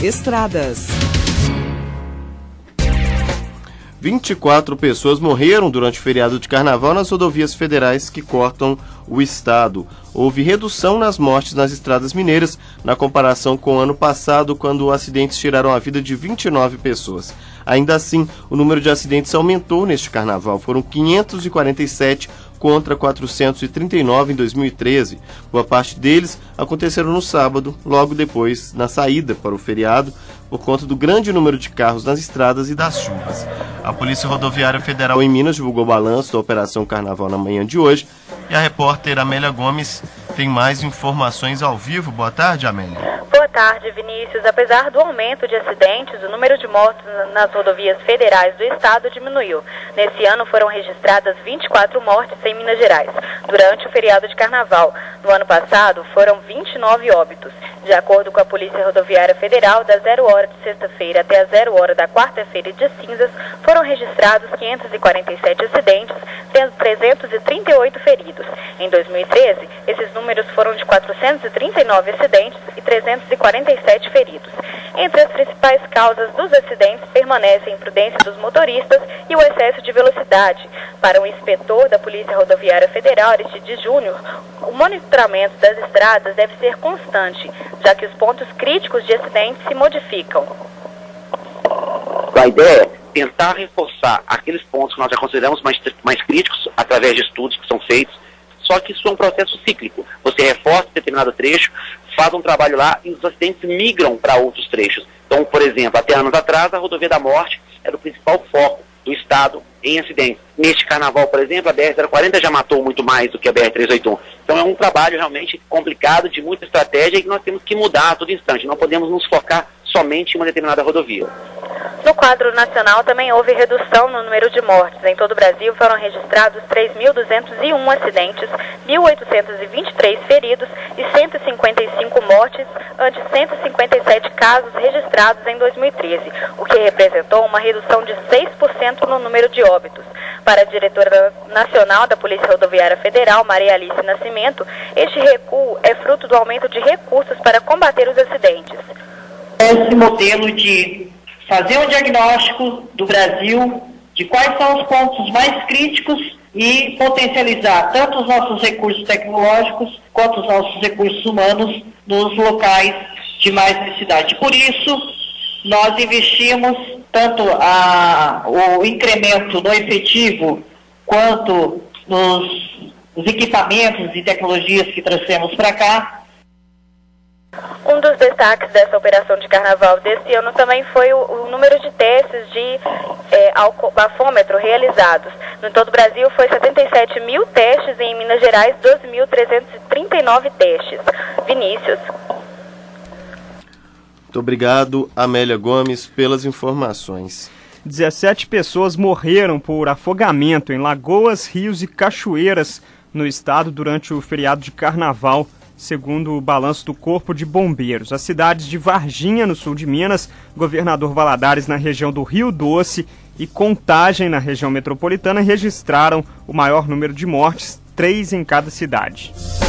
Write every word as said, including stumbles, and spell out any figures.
Estradas. vinte e quatro pessoas morreram durante o feriado de carnaval nas rodovias federais que cortam o estado. Houve redução nas mortes nas estradas mineiras, na comparação com o ano passado, quando acidentes tiraram a vida de vinte e nove pessoas. Ainda assim, o número de acidentes aumentou neste carnaval. Foram quinhentos e quarenta e sete contra quatrocentos e trinta e nove em dois mil e treze. Boa parte deles aconteceram no sábado, logo depois, na saída para o feriado, por conta do grande número de carros nas estradas e das chuvas. A Polícia Rodoviária Federal em Minas divulgou o balanço da Operação Carnaval na manhã de hoje e a repórter Amélia Gomes tem mais informações ao vivo. Boa tarde, Amélia. Boa tarde, Vinícius. Apesar do aumento de acidentes, o número de mortos nas rodovias federais do estado diminuiu. Nesse ano foram registradas vinte e quatro mortes em Minas Gerais, durante o feriado de carnaval. No ano passado, foram vinte e nove óbitos. De acordo com a Polícia Rodoviária Federal, da zero hora de sexta-feira até a zero hora da quarta-feira de cinzas, foram registrados quinhentos e quarenta e sete acidentes, tendo trezentos e trinta e oito feridos. Em dois mil e treze, esses números foram de quatrocentos e trinta e nove acidentes e trezentos e quarenta e sete feridos. Entre as principais causas dos acidentes permanecem a imprudência dos motoristas e o excesso de velocidade. Para o inspetor da Polícia Rodoviária Federal, Aristides Júnior, o monitoramento das estradas deve ser constante, já que os pontos críticos de acidentes se modificam. A ideia é tentar reforçar aqueles pontos que nós já consideramos mais, mais críticos, através de estudos que são feitos, só que isso é um processo cíclico. Você reforça determinado trecho, faz um trabalho lá e os acidentes migram para outros trechos. Então, por exemplo, até anos atrás, a Rodovia da Morte era o principal foco do estado em acidentes. Neste carnaval, por exemplo, a B R zero quarenta já matou muito mais do que a B R trezentos e oitenta e um. Então é um trabalho realmente complicado, de muita estratégia, e que nós temos que mudar a todo instante. Não podemos nos focar somente em uma determinada rodovia. No quadro nacional também houve redução no número de mortes. Em todo o Brasil foram registrados três mil duzentos e um acidentes, mil oitocentos e vinte e três feridos e cento e cinquenta e cinco mortes, ante cento e cinquenta e sete casos registrados em dois mil e treze, o que representou uma redução de seis por cento no número de óbitos. Para a diretora nacional da Polícia Rodoviária Federal, Maria Alice Nascimento, este recuo é fruto do aumento de recursos para combater os acidentes. Esse modelo de fazer um diagnóstico do Brasil, de quais são os pontos mais críticos e potencializar tanto os nossos recursos tecnológicos quanto os nossos recursos humanos nos locais de mais necessidade. Por isso, nós investimos tanto a, o incremento no efetivo quanto nos, nos equipamentos e tecnologias que trouxemos para cá. Um dos destaques dessa operação de carnaval desse ano também foi o, o número de testes de é, bafômetro realizados. No todo o Brasil foi setenta e sete mil testes e em Minas Gerais doze mil trezentos e trinta e nove testes. Vinícius. Muito obrigado, Amélia Gomes, pelas informações. dezessete pessoas morreram por afogamento em lagoas, rios e cachoeiras no estado durante o feriado de carnaval, segundo o balanço do Corpo de Bombeiros. As cidades de Varginha, no sul de Minas, Governador Valadares, na região do Rio Doce, e Contagem, na região metropolitana, registraram o maior número de mortes, três em cada cidade.